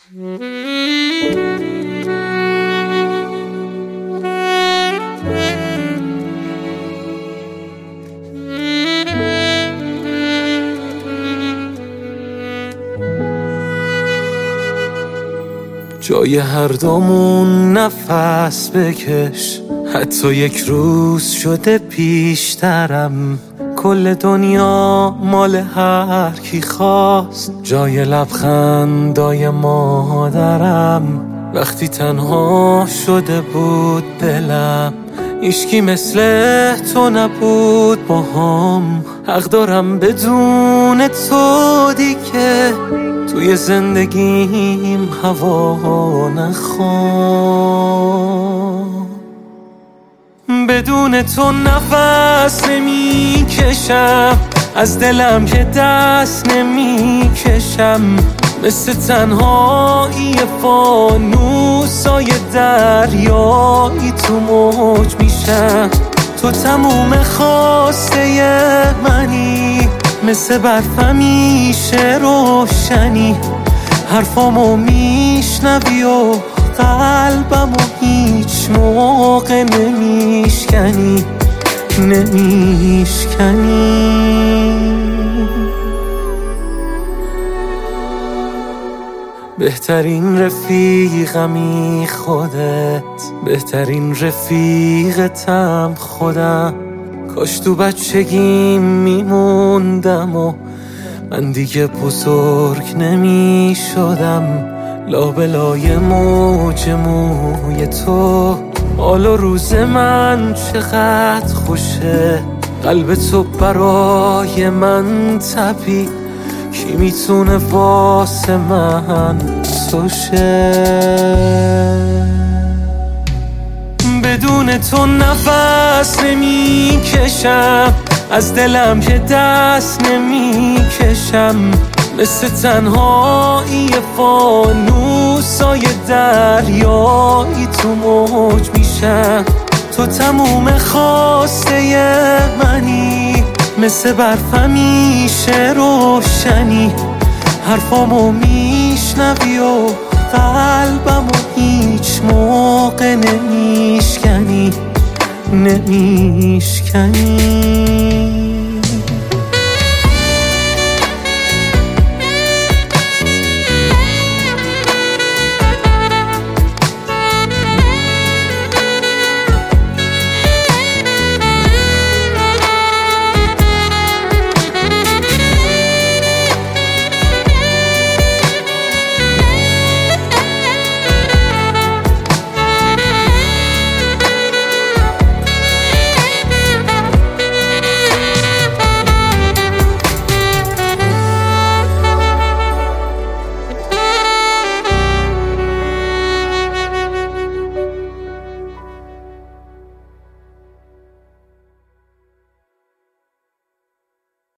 جای هر دومون نفس بکش، حتی یک روز شده پیشترم. کل دنیا مال هر کی خواست، جای لبخندای مادرم. وقتی تنها شده بود دلم، هیچکی مثل تو نبود باهام. حق دارم بدون تو دیگه توی زندگیم هوا نخوام. بدون تو نفس نمی کشم، از دلم که دست نمی کشم. مثل تنهایی فانوسای دریایی تو موج میشم. تو تموم خواسته منی، مثل برف همیشه روشنی. حرفامو میشنوی و قلبمو هیچ موقع نمیشکنی. بهترین رفیقمی خودت، بهترین رفیقتم خودم. کاش تو بچگیم میموندم و من دیگه بزرگ نمی شدم. لابلای موج موی تو، حال و روز من چقدر خوشه. قلب تو برای من تپید، کی میتونه واسه من توشه؟ بدون تو نفس نمی کشم، از دلم که دست نمی کشم. مثل تنهایی فانوسای دریایی تو موج میشم. تو تموم خواسته منی، مثل برف همیشه روشنی. حرفامو میشنوی و قلبمو هیچ موقع نمیشکنی.